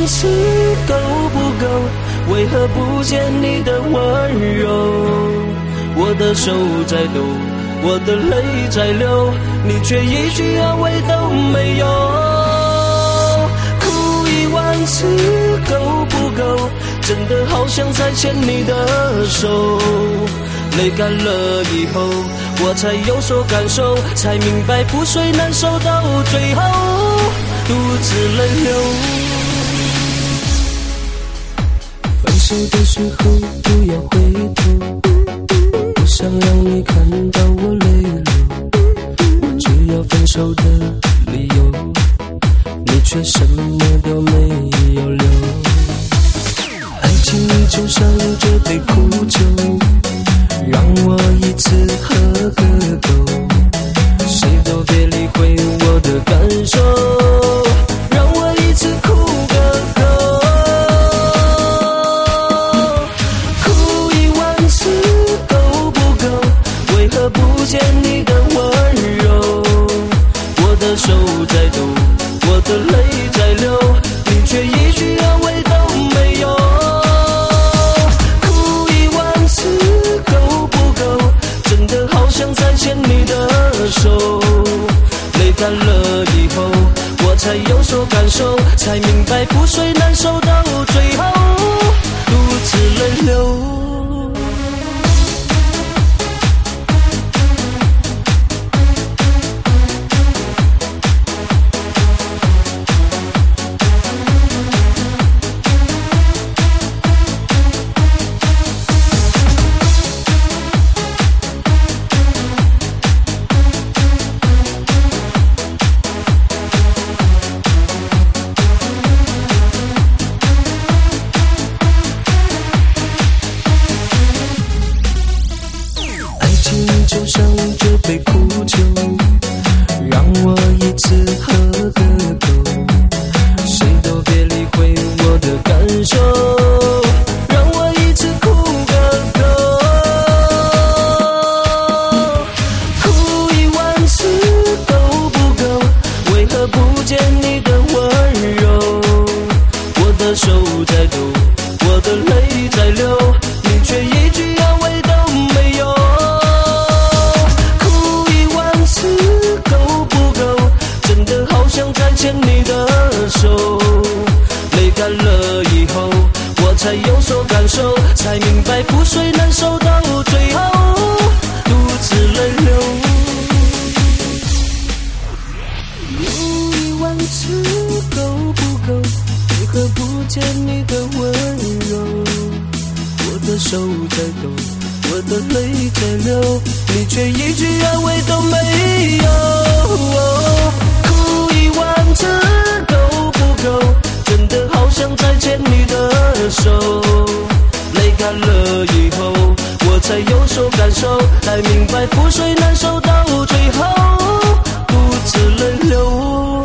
次够不够？为何不见你的温柔？我的手在抖，我的泪在流，你却一句安慰都没有。哭10000次够不够？真的好想再牵你的手。泪干了以后，我才有所感受，才明白覆水难收，到最后独自泪流。分手的时候不要回头，不想让你看到我泪流。我只要分手的理由，你却什么都没有留。爱情就像这杯苦酒，让我一次喝个够，谁都别理会我的感受，让我一次哭个够。哭10000次够不够？为何不见你的温柔？我的手在抖，我的泪在流，你却一句安慰都没有。再牵你的手，泪干了以后，我才有所感受，才明白覆水难收，到最后独自泪流。就像这杯苦酒，让我一次喝个够，谁都别理会我的感受，让我一次哭个够。哭10000次够不够？为何不见你的温柔？我的手在抖，我的泪在流，你却一句安慰都没有。再牵你的手，泪干了以后，我才有所感受，才明白覆水难收，到最后独自泪流。哭10000次够不够？为何不见你的温柔？我的手在抖，我的泪在流，你却一句安慰都没有。10000次够不够？真的好想再牵你的手，泪干了以后，我才有所感受，才明白覆水难收，到最后独自泪流。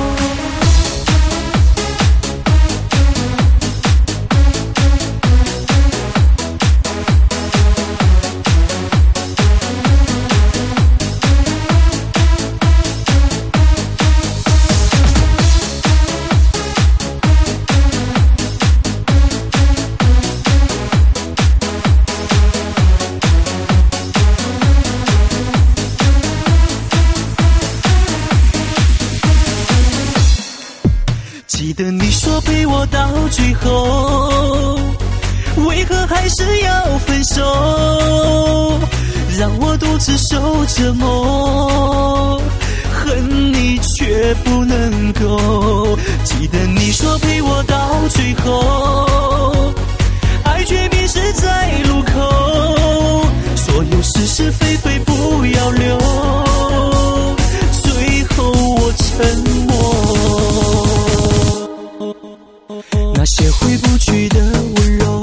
记得你说陪我到最后，为何还是要分手？让我独自受折磨，恨你却不能够。记得你说陪我到最后，爱却迷失在路口，所有是是非非不要留，最后我沉默。那些回不去的温柔，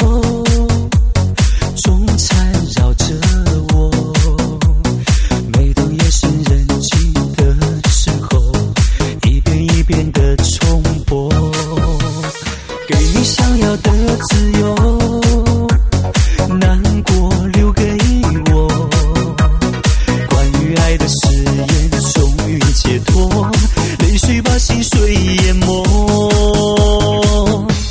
总缠绕着我。每当夜深人静的时候，一遍一遍的重播，给你想要的自由，难过留给我。关于爱的誓言，终于解脱，泪水把心碎淹没。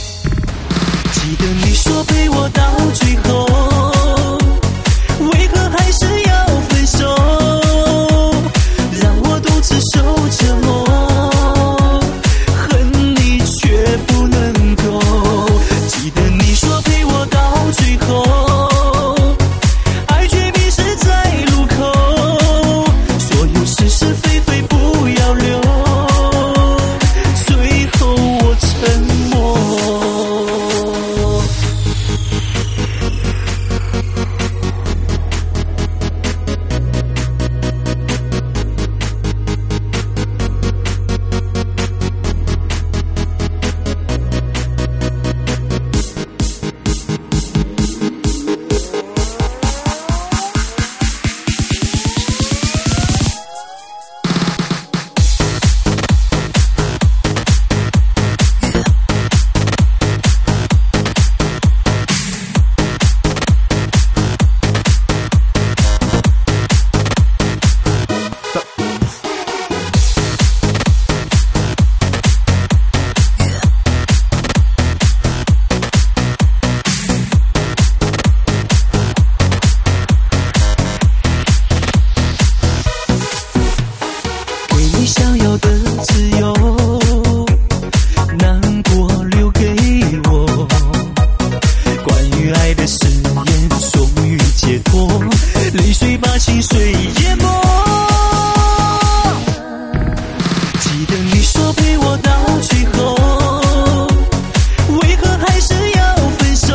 说陪我到最后，为何还是要分手？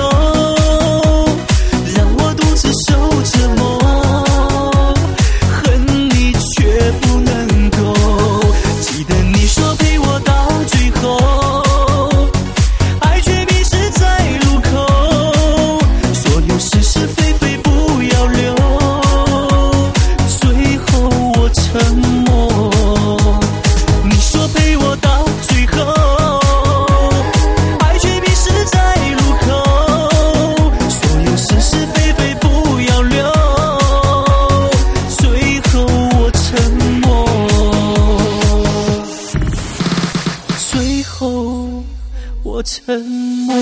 让我独自受折磨，恨你却不能够。记得你说陪我到最后，爱却迷失在路口，所有是是非非不要留，最后我沉默。你说陪我到最后，爱却迷失在路口，所有是是非非不要留，最后我沉默，最后我沉默。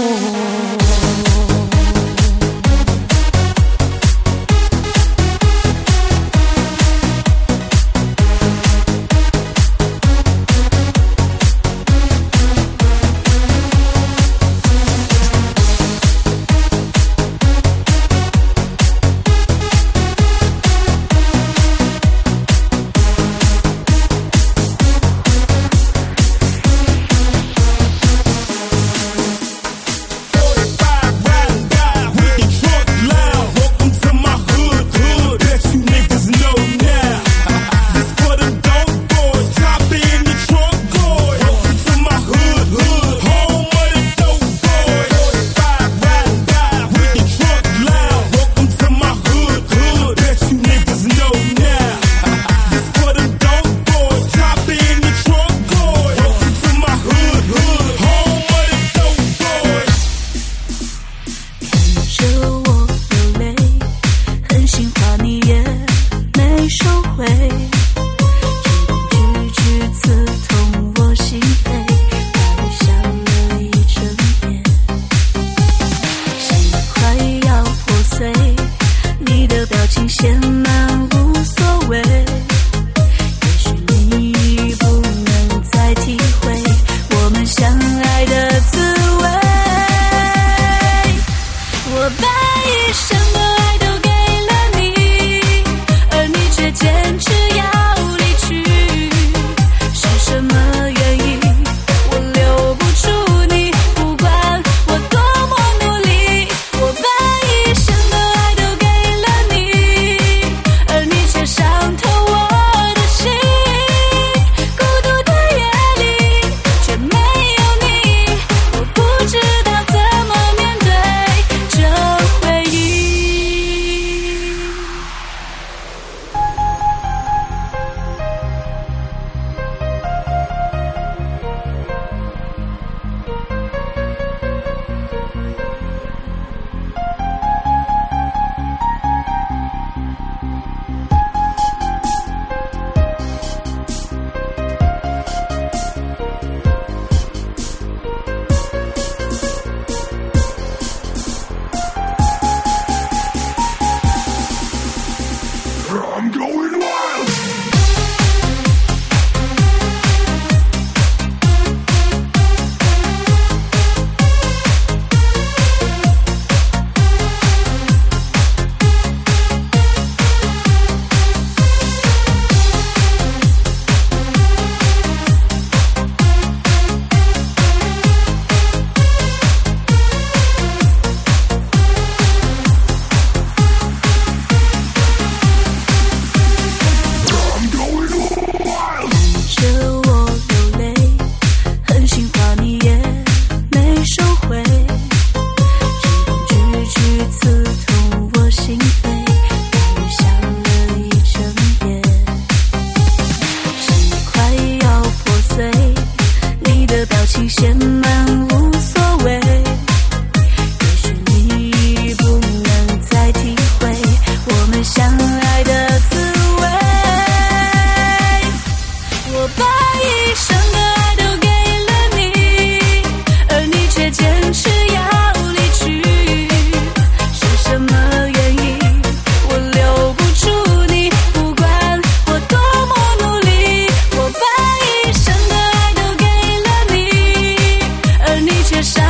却伤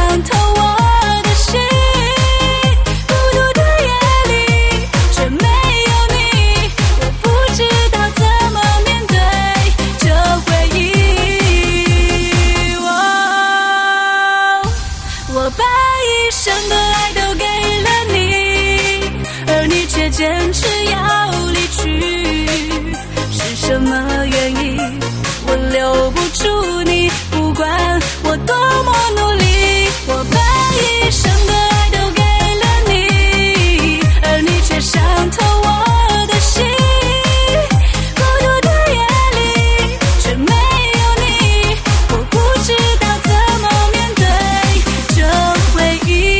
坚持要离去，是什么原因？我留不住你，不管我多么努力，我把一生的爱都给了你，而你却伤透我的心。孤独的夜里却没有你，我不知道怎么面对这回忆。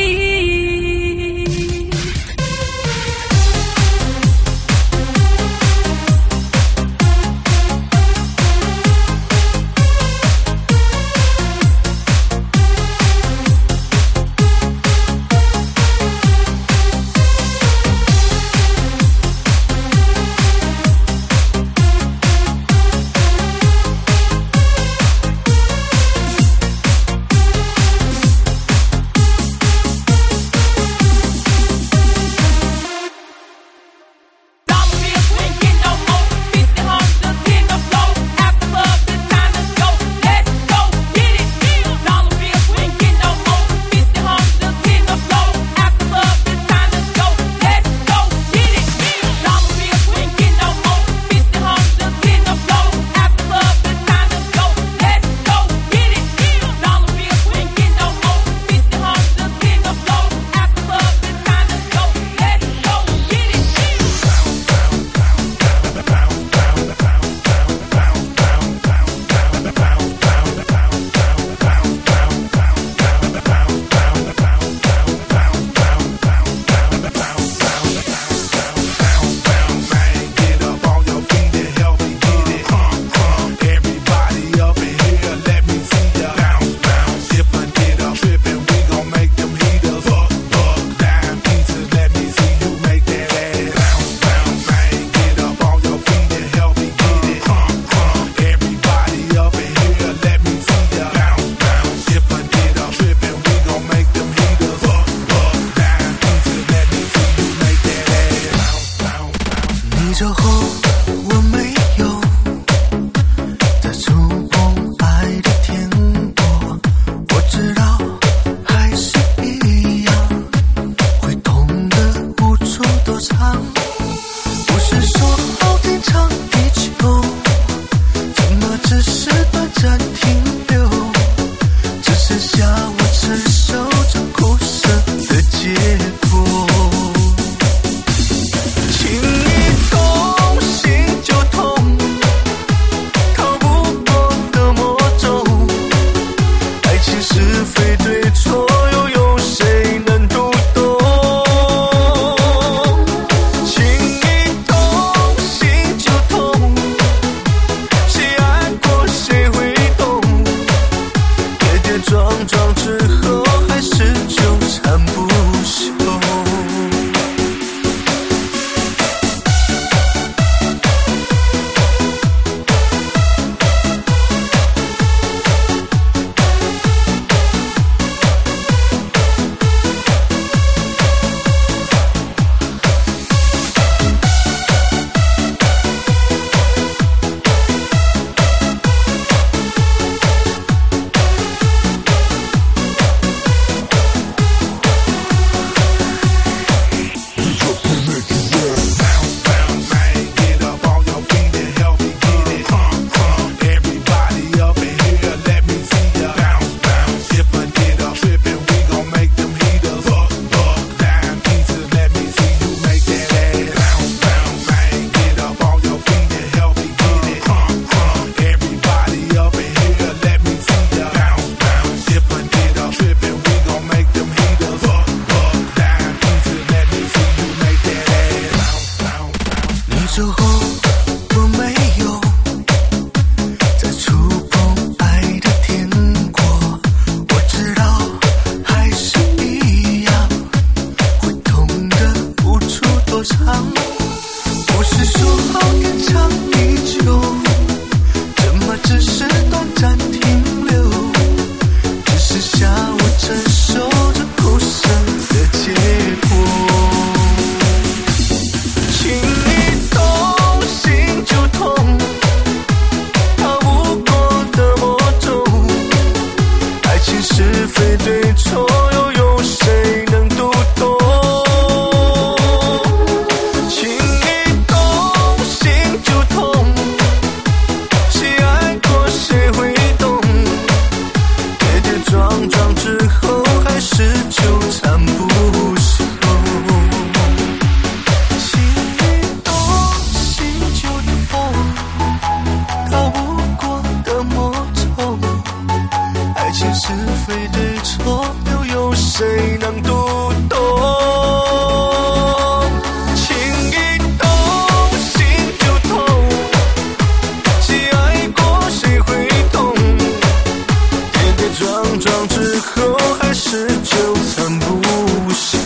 是非对错，又有谁能读懂？情一动，心就痛。既爱过，谁会懂？跌跌撞撞之后，还是纠缠不休。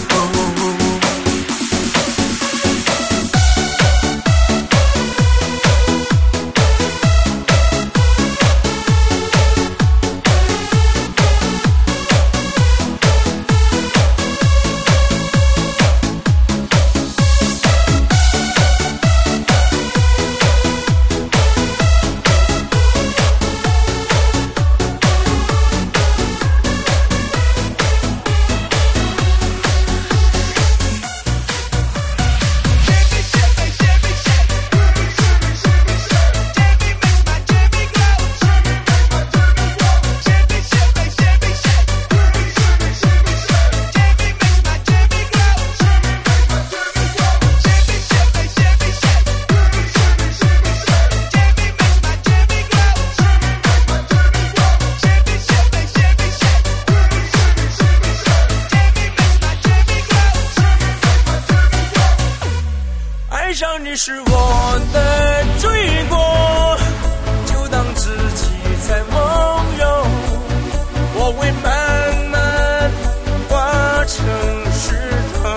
爱上你是我的罪过，就当自己在梦游，我会慢慢化成石头。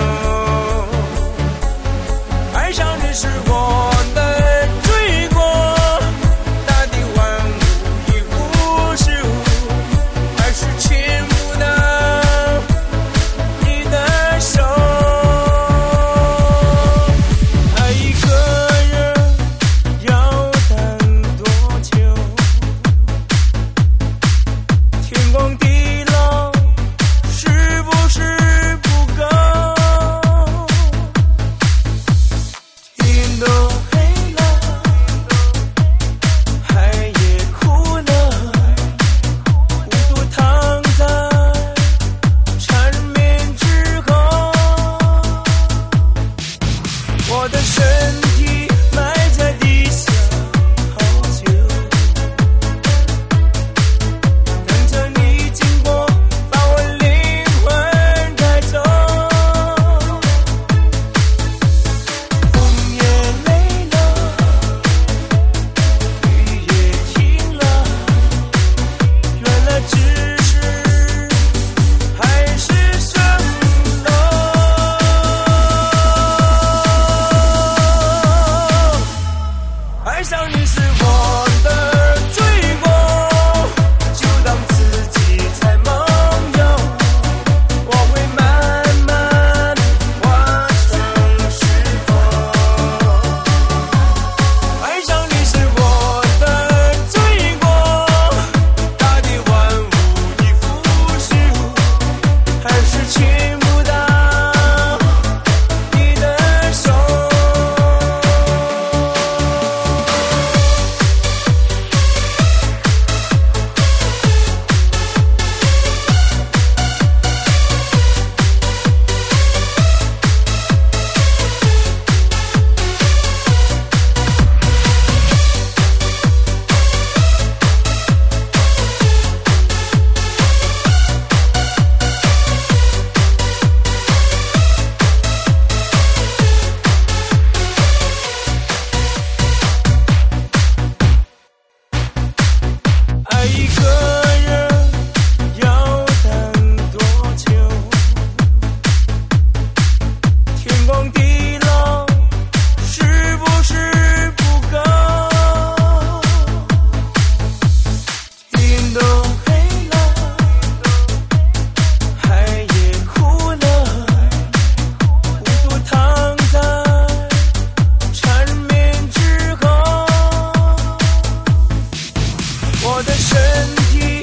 爱上你是我的罪过，大地万物已无事物，还是牵不到你的手。我的身体埋在地下好久，等着你经过，把我灵魂带走。风也累了，雨也停了，原来只是海市蜃楼。爱上你是我的罪过，就当自己在梦游，我会慢慢化成石头。爱上你是我的罪过，大地万物已腐蚀，还是牵不到你的手。爱一个人要等多久？天荒地老是不是不够？天都黑了，海也枯了，孤独躺在缠绵之后。我的身体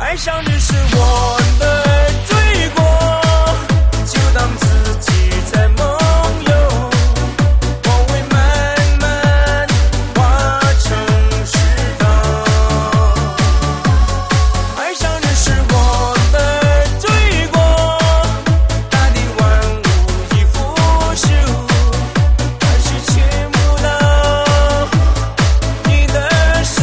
爱上你是我的罪过，就当自己在梦游，我会慢慢化成石头。爱上你是我的罪过，大地万物已腐朽，还是牵不到你的手。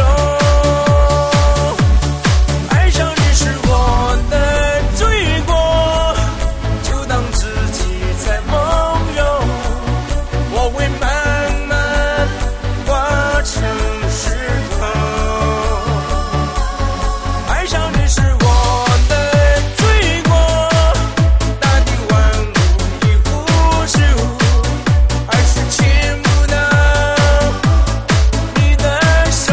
爱上你是我的罪过，就当自己在梦游，我会慢慢化成石头。爱上你是我的罪过，大地万物已腐朽，还是牵不到你的手。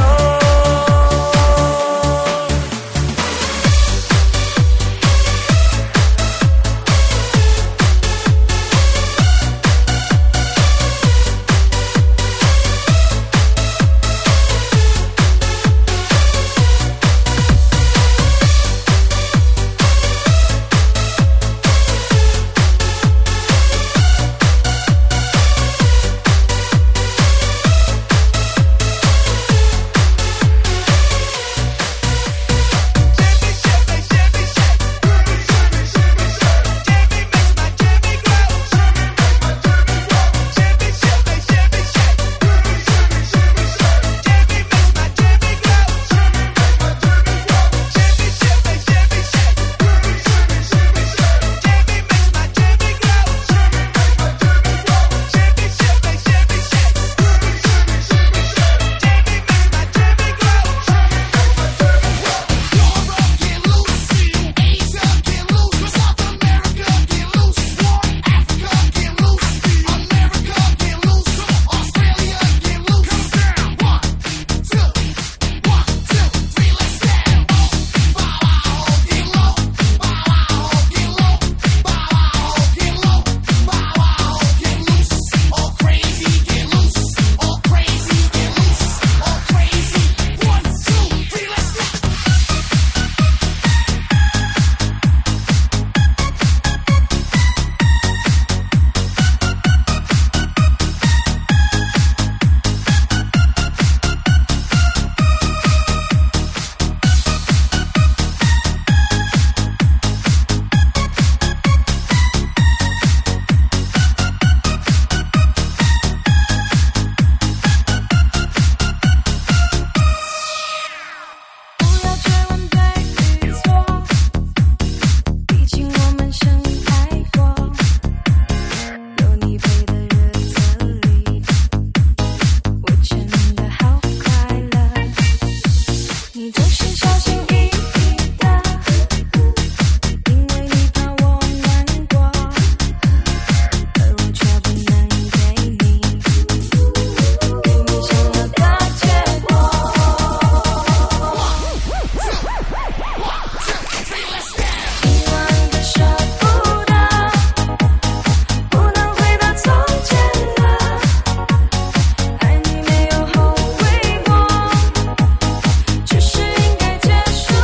只是应该结束。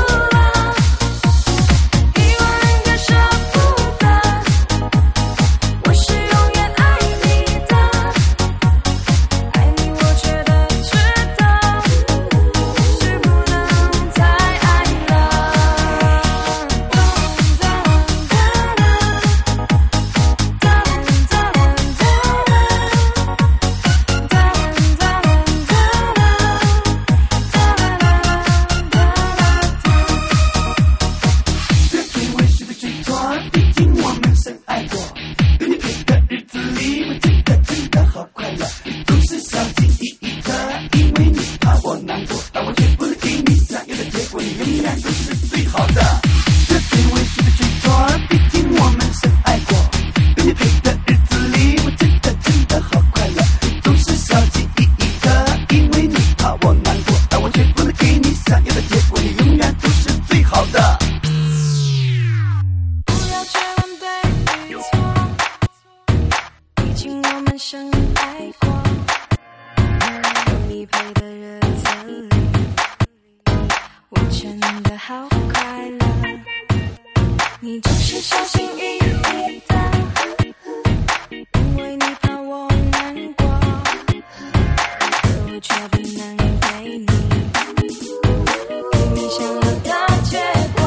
真的好快乐，你总是小心翼翼的，因为你怕我难过，可我却不能给你想要的结果。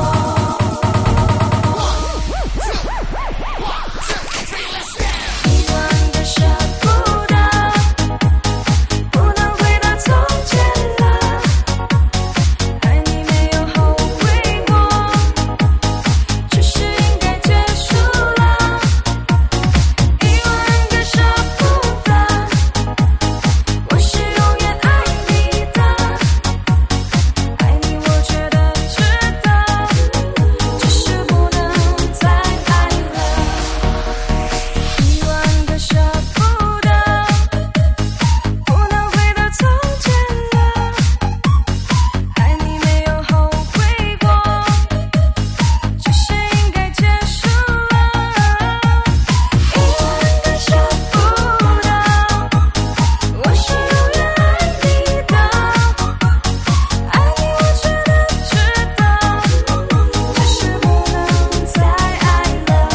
遗忘的舍不得，不能回到从前了，爱你没有后悔过，只是应该结束了。遗忘的舍不得，我是永远爱你的，爱你我觉得值得，只是不能再爱了。遗忘的舍不得，不能回到从前了，爱你没有后悔过，只是应该结束了。遗忘的舍不得，我是永远爱你的，爱你我觉得值得，只是不能再爱了。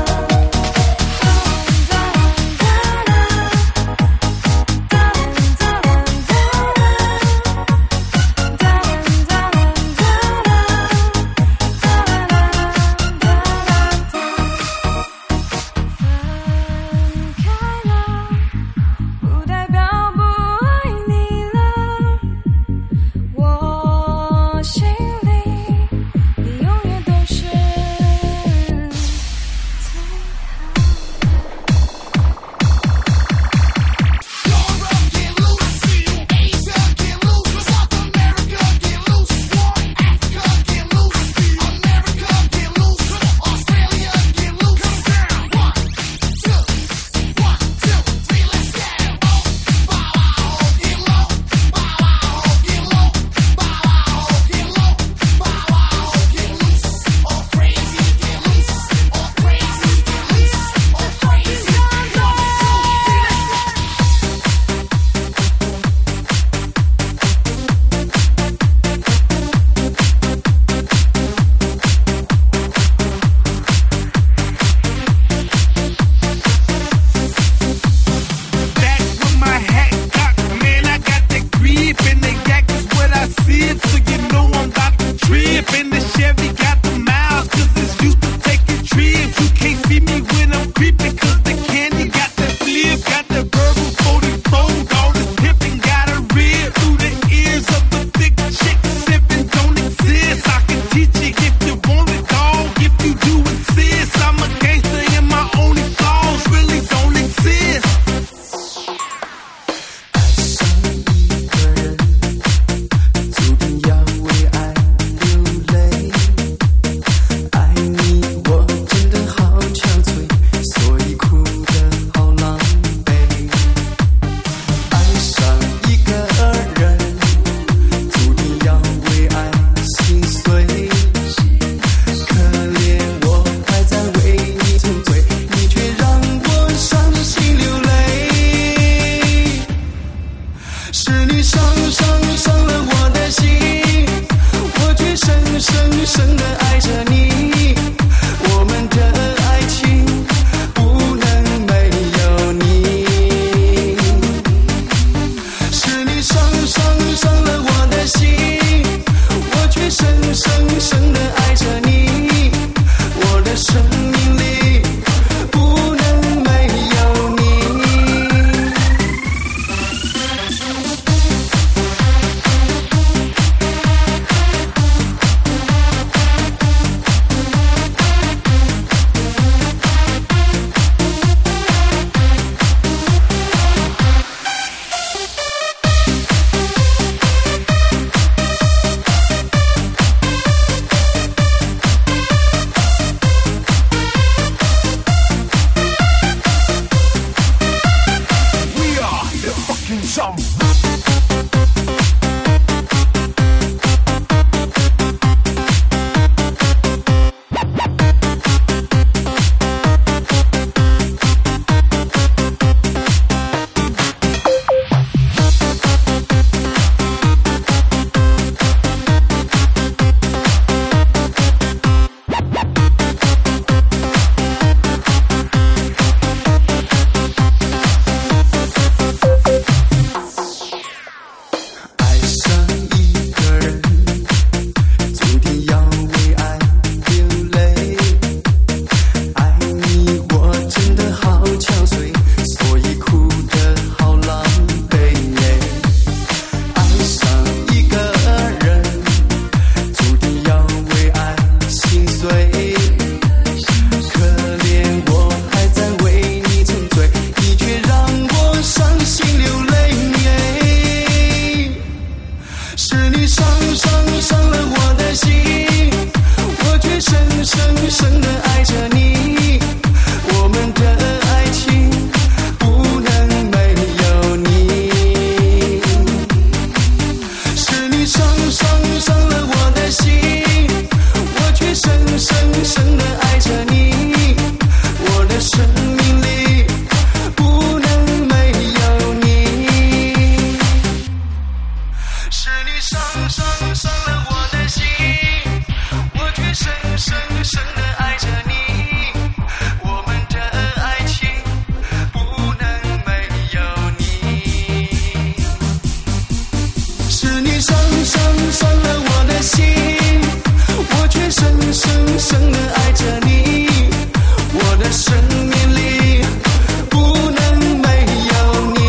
分开了，不代表不爱你了，我心里你永远都是最好的。 Back with my hat cocked, man, I got that grip, and the yak is what I sip, so you know I'm about to trip. And the Chevy got the miles, cause it's used to taking trips. You can't see me when I'm creeping, cause the candy got that flip, got that verbal 44, all this pimping got a rib through the ears of the thick chick. Sipping don't exist, I can teach you if you want it, dog. If you do insist, I'm a gangster and my only flaws really don't exist. 注定要为爱流泪，爱你我真的好憔悴，所以哭得好狼狈。爱上一个人，注定要为爱心碎，可怜我还在为你沉醉，你却让我伤心流泪。是你伤了我的心，我却深地爱着你。我们的爱情不能没有你。是你伤了我的心，我却深地爱着你。我的生命里不能没有你。 深深地爱着你，我的生命里不能没有你。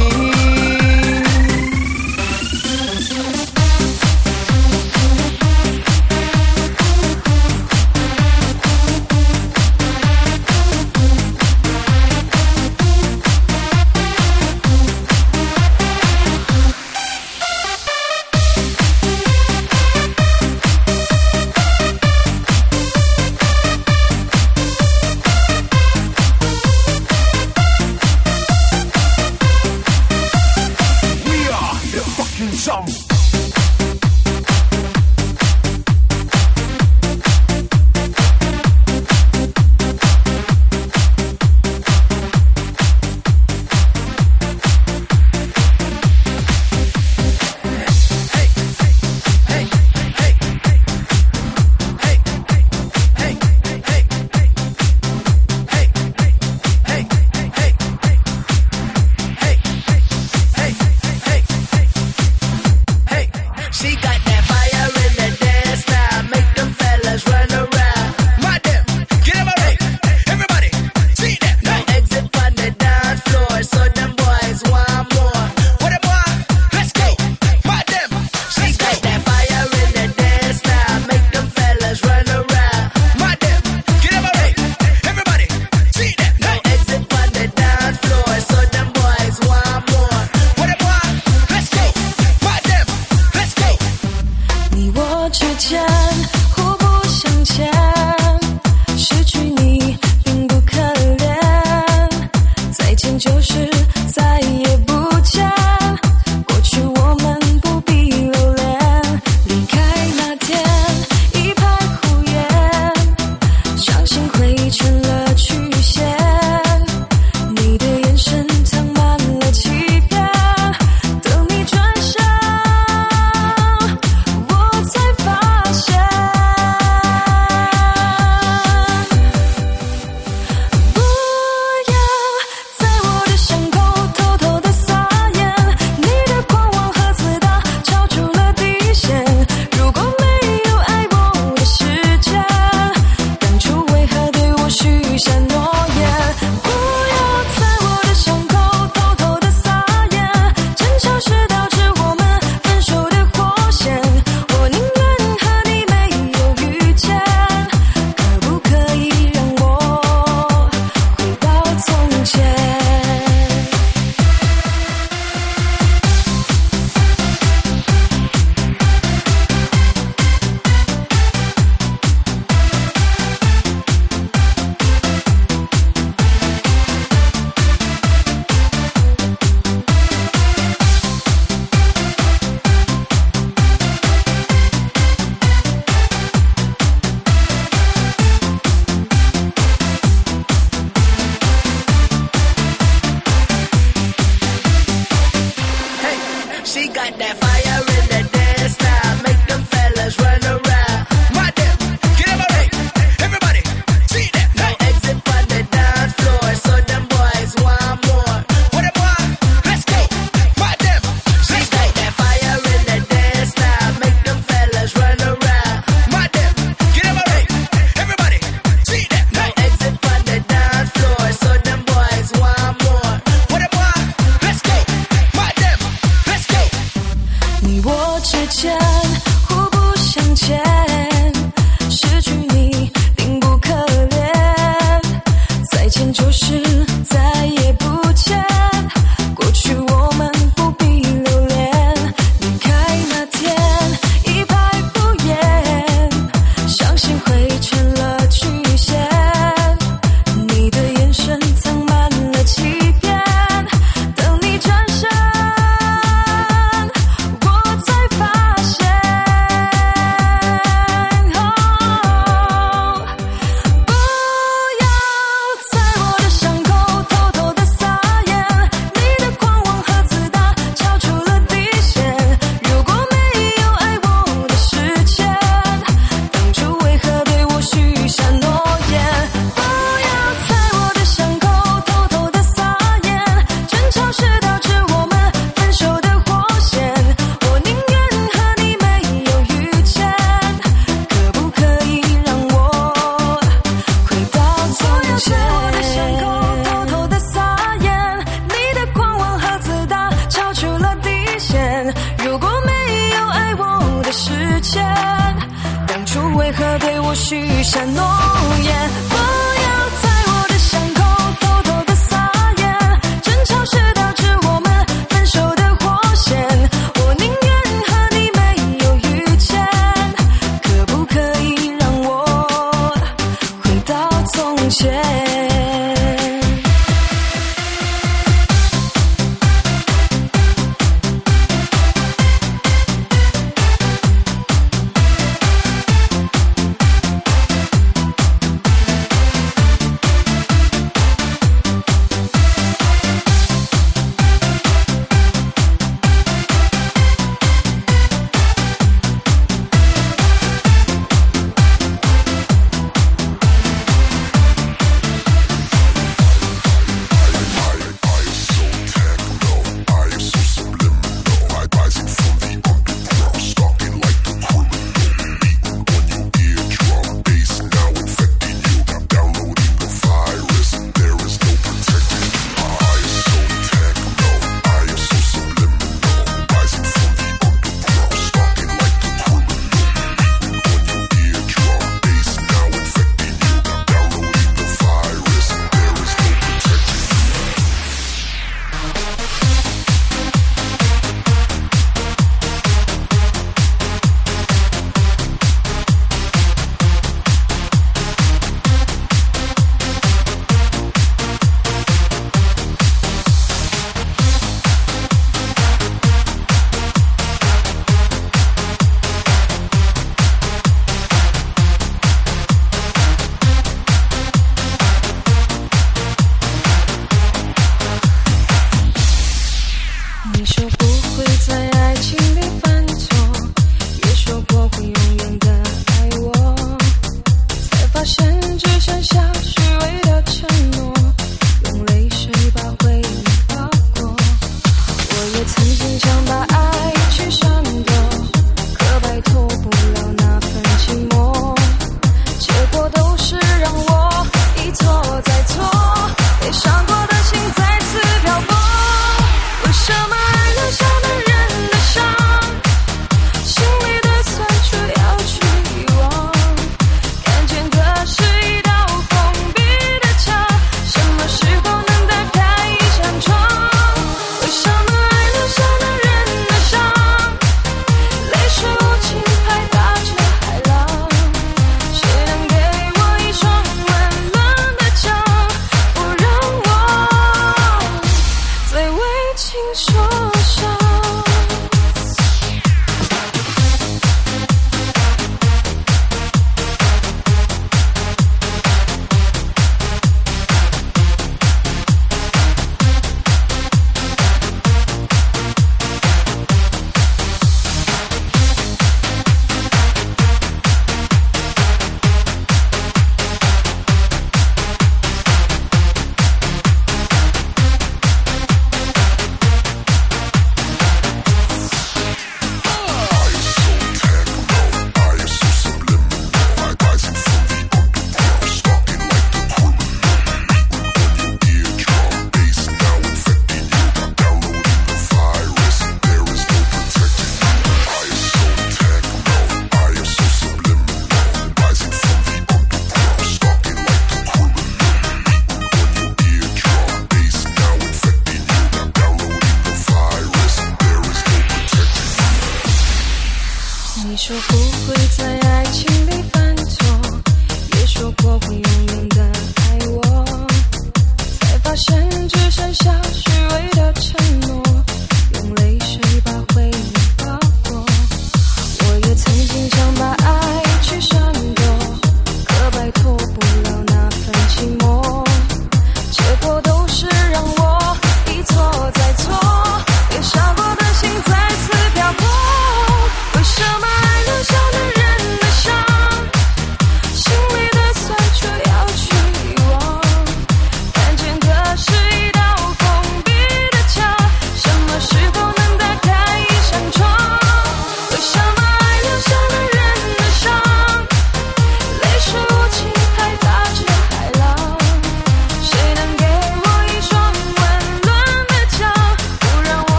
多许下诺言，不要在我的伤口偷偷的撒盐，争吵是导致我们分手的火线，我宁愿和你没有遇见，可不可以让我回到从前？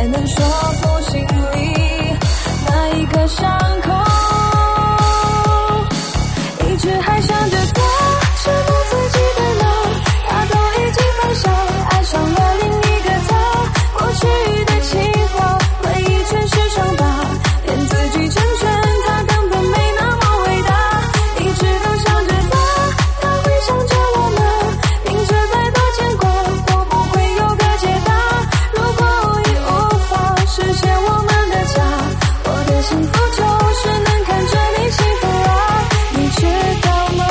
才能说服心里那一个伤口。一直还想着他，是不自己的呢？他都已经放下，爱上了另一个他。过去的情话，回忆全是伤疤，骗自己成全，他根本没那么伟大。一直都想着他，他会想着我们，明知再多牵挂都不会有个解答。如果已无法实现我们的家，我的幸福就是能看着你幸福啊，你知道吗？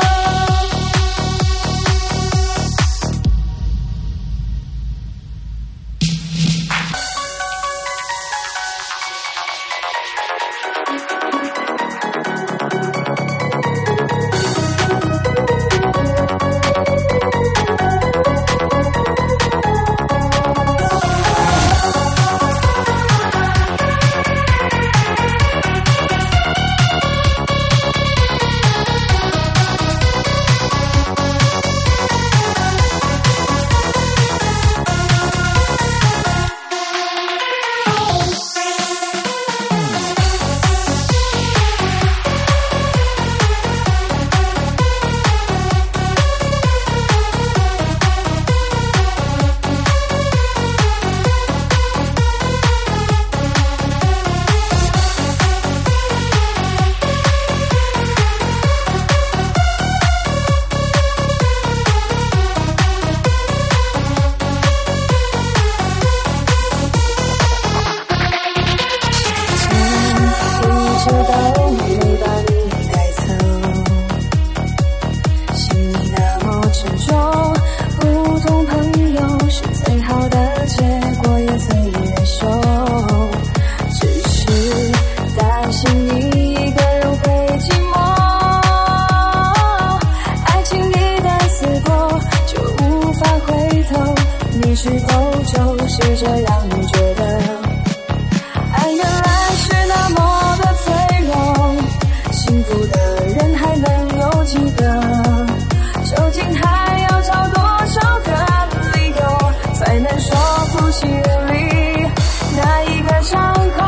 一直都没把你带走，心里那么执着，普通朋友是最好的结果，也最内疚。只是担心你一个人会寂寞，爱情一旦死过就无法回头，你是否就是这样觉得？爱原来是那么的脆弱，幸福的人还能有几个？究竟还要找多少个理由，才能说服心里那一个伤口？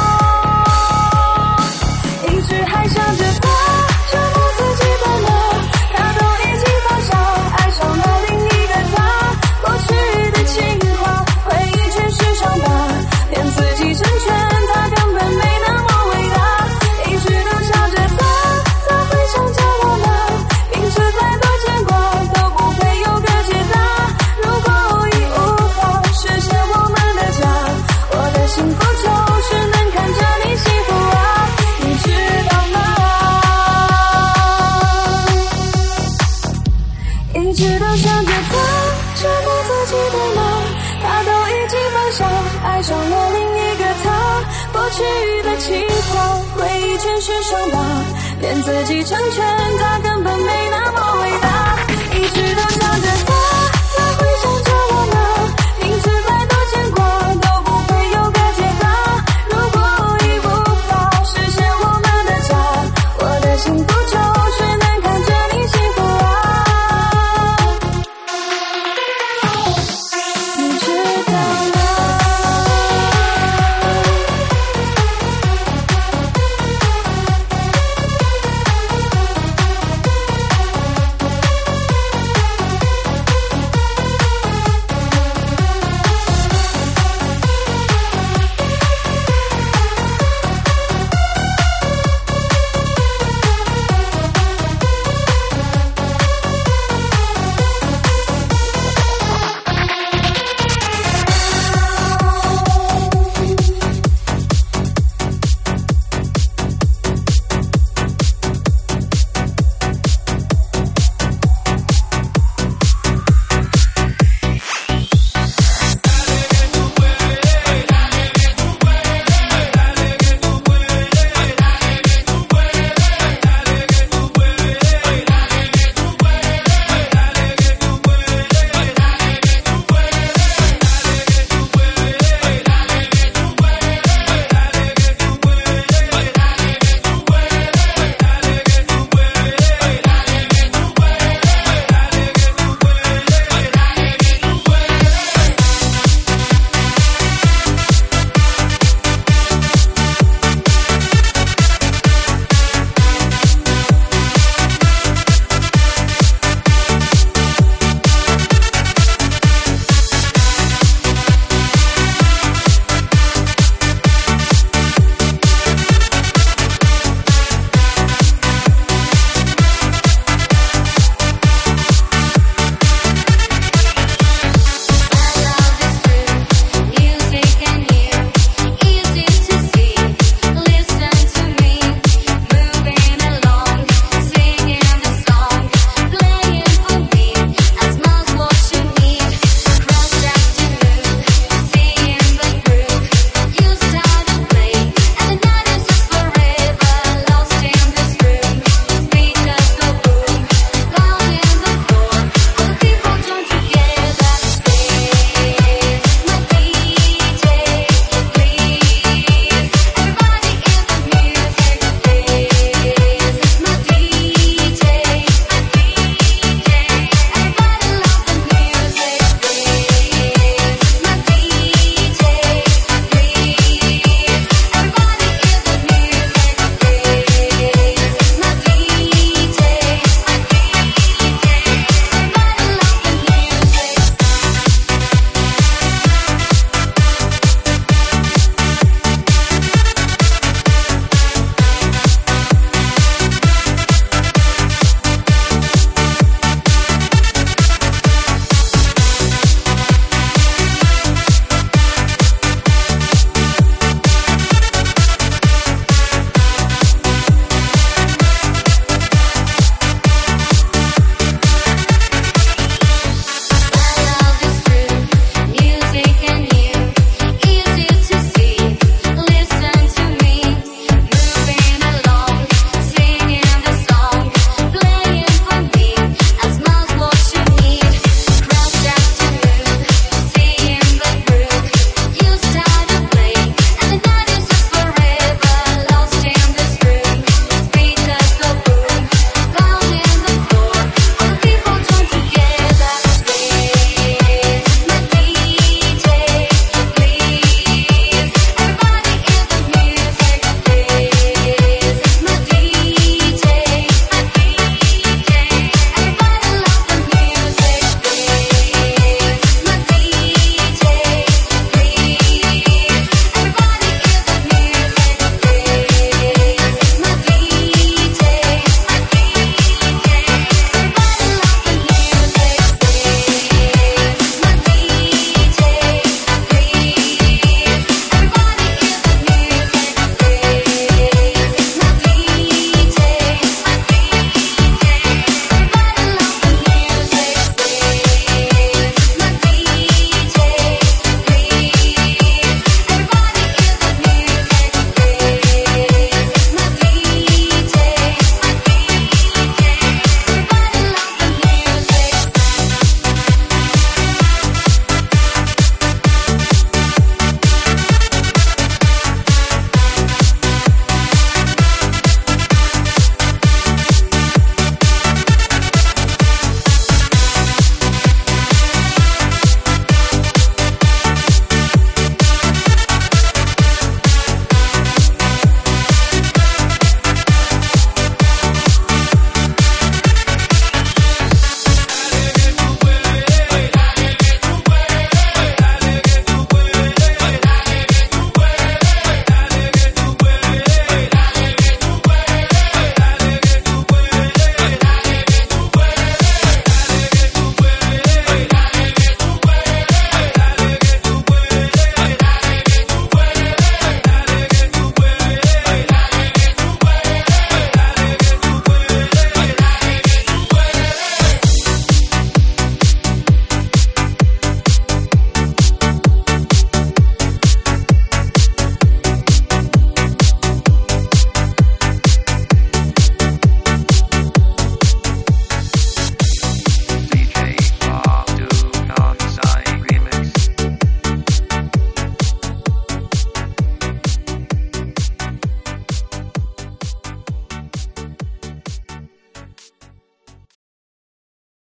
一直还想着他，这不自己的呢？他都已经放下，爱上了另一个他。过去的情话，回忆全是伤疤，骗自己成全，他根本没那么伟大。一直都想着他，他会想着我们，明知再多牵挂都不会有个解答。如果已无法实现我们的家，我的幸福就是能看着你幸福啊，你知道吗？一直都想着他，这不自己的吗？他都已经放下，爱上了另一个他。过去的情话，回忆全是伤疤，骗自己成全，他根本没那